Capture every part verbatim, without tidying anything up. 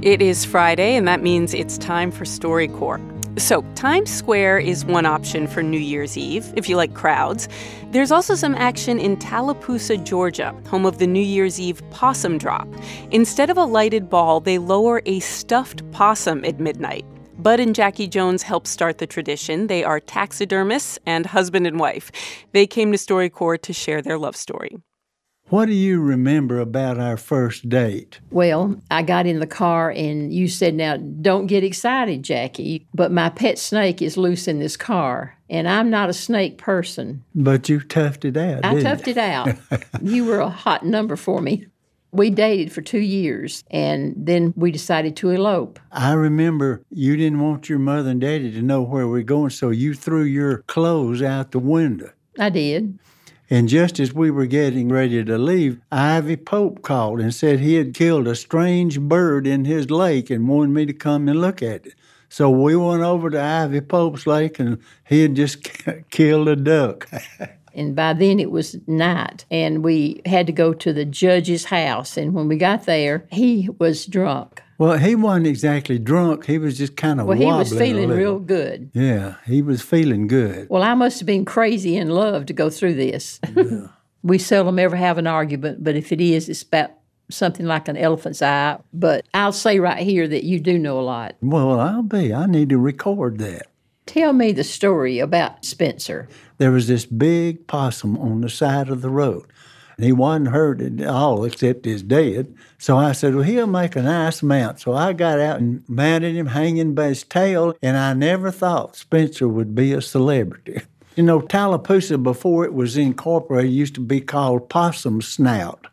It is Friday, and that means it's time for StoryCorps. So, Times Square is one option for New Year's Eve, if you like crowds. There's also some action in Tallapoosa, Georgia, home of the New Year's Eve possum drop. Instead of a lighted ball, they lower a stuffed possum at midnight. Bud and Jackie Jones helped start the tradition. They are taxidermists and husband and wife. They came to StoryCorps to share their love story. What do you remember about our first date? Well, I got in the car and you said, now, don't get excited, Jackie, but my pet snake is loose in this car, and I'm not a snake person. But you toughed it out, I didn't toughed it out. You were a hot number for me. We dated for two years, and then we decided to elope. I remember you didn't want your mother and daddy to know where we're going, so you threw your clothes out the window. I did. And just as we were getting ready to leave, Ivy Pope called and said he had killed a strange bird in his lake and wanted me to come and look at it. So we went over to Ivy Pope's lake, and he had just killed a duck. And by then it was night, and we had to go to the judge's house. And when we got there, he was drunk. Well, he wasn't exactly drunk. He was just kind of well, wobbling Well, he was feeling a real good. Yeah, he was feeling good. Well, I must have been crazy in love to go through this. Yeah. We seldom ever have an argument, but if it is, it's about something like an elephant's eye. But I'll say right here that you do know a lot. Well, I'll be. I need to record that. Tell me the story about Spencer. There was this big possum on the side of the road. He wasn't hurt at all except he's dead. So I said, well, he'll make a nice mount. So I got out and mounted him hanging by his tail, and I never thought Spencer would be a celebrity. You know, Tallapoosa, before it was incorporated, used to be called Possum Snout.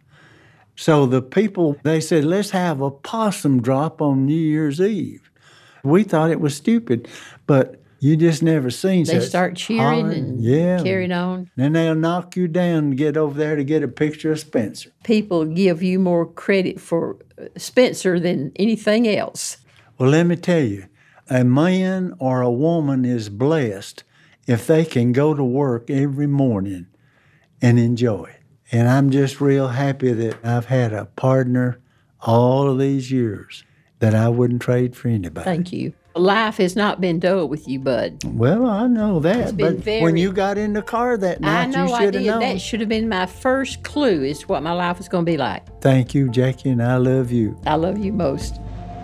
So the people, they said, let's have a possum drop on New Year's Eve. We thought it was stupid, but you just never seen They such start cheering hollering. and yeah. carrying on. Then they'll knock you down to get over there to get a picture of Spencer. People give you more credit for Spencer than anything else. Well, let me tell you, a man or a woman is blessed if they can go to work every morning and enjoy it. And I'm just real happy that I've had a partner all of these years that I wouldn't trade for anybody. Thank you. Life has not been dull with you, Bud. Well, I know that, It's been but very, when you got in the car that night, I know you I should have did. known. That should have been my first clue as to what my life was going to be like. Thank you, Jackie, and I love you. I love you most.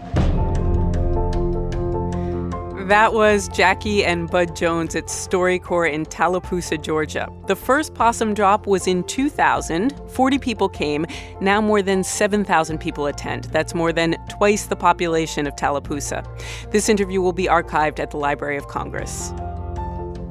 That was Jackie and Bud Jones at StoryCorps in Tallapoosa, Georgia. The first possum drop was in two thousand. forty people came. Now more than seven thousand people attend. That's more than twice the population of Tallapoosa. This interview will be archived at the Library of Congress.